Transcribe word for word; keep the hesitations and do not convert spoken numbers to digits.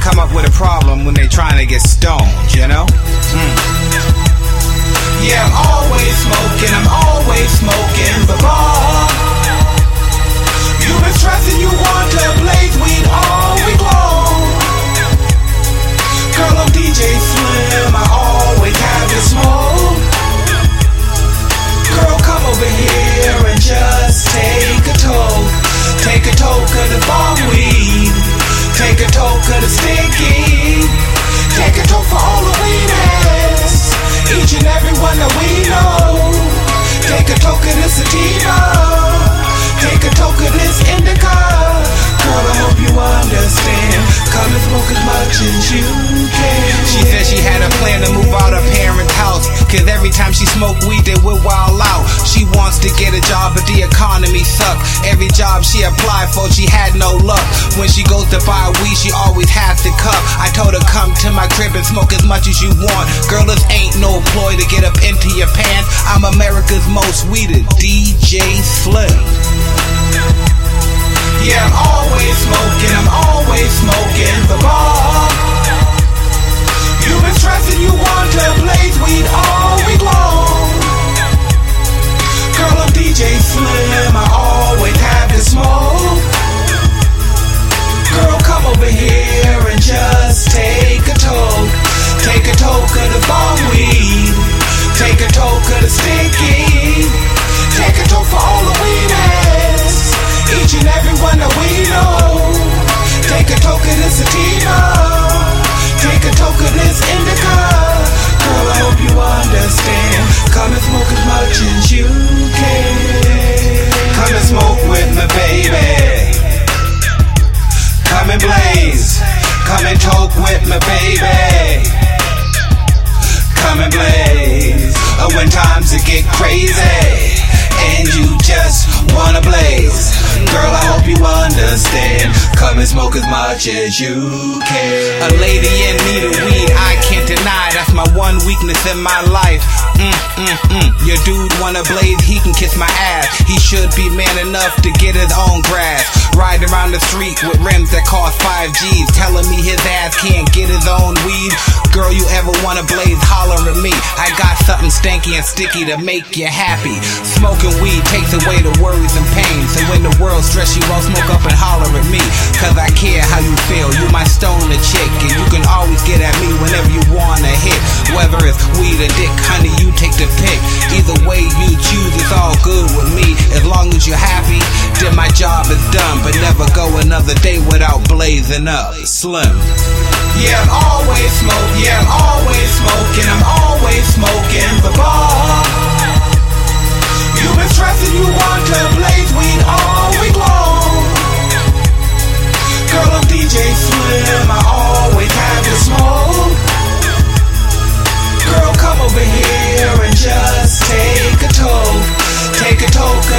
come up with a problem when they trying to get stoned, you know? Mm. Yeah, I'm always smoking, I'm always smoking the bar. You've been stressing you want to blaze weed all week long. Girl, I'm D J Slim, I always have the smoke. Girl, come over here and just take a toke. Take a toke of the bomb weed. Take a toke of the sticky. Take a toke for all the weeders, each and every one that we know. Take a toke of this sativa. Take a toke of this indica. Girl, I hope you understand. Come and smoke as much as you can. She said she had a plan to move out her parents' house, cause every time she smoke weed they will wild out. She wants to get a job but the economy suck. Every job she applied for she had no luck. When she goes to buy weed she always has to cup. I told her come to my crib and smoke as much as you want. Girl, this ain't no ploy to get up into your pants. I'm America's most weeded D J Slim. Yeah, I'm always smoking, I'm always smoking the bar. You've been stressing you want to blaze weed all week long. Girl, I'm D J Slim, I always have the smoke. Girl, come over here and just take a toke. Take a toke of the bomb weed. Take a toke of the sticky. Take a toke for all the weeders, each and every one that we know. Take a toke of this sativa. Take a toke of this indica. Girl, I hope you understand. Come and smoke as much as you can. Come and smoke with me, baby. Come and blaze. Come and toke with me, baby. Come and blaze. Oh, when times it get crazy and you just wanna blaze, girl, I hope you understand. Come and smoke as much as you can. A lady in need of weed, I can't deny. That's my one weakness in my life. Mm, mm, mm. Your dude wanna blaze, he can kiss my ass. He should be man enough to get his own grass. Riding around the street with rims that cost five G's, telling me his ass can't get his own weed. Girl, you ever wanna blaze, holler at me. I got something stanky and sticky to make you happy. Smoking weed takes away the worries and pains, and when the world stress you won't smoke up and holler at me. Cause I care how you feel, you my stoner chick, and you can always get at me whenever you wanna hit. Whether it's weed or dick, honey, you take the pick. Either way you choose, it's all good with me. As long as you're happy, then my job is done. But never go another day without blazing up. Slim. Yeah, I'm always smoking, yeah, I'm always smoking, I'm always smoking the bar. You've been stressing you want to blaze weed all week long. Girl, I'm D J Slim, I always have the smoke. Girl, come over here and just take a toke. Take a toke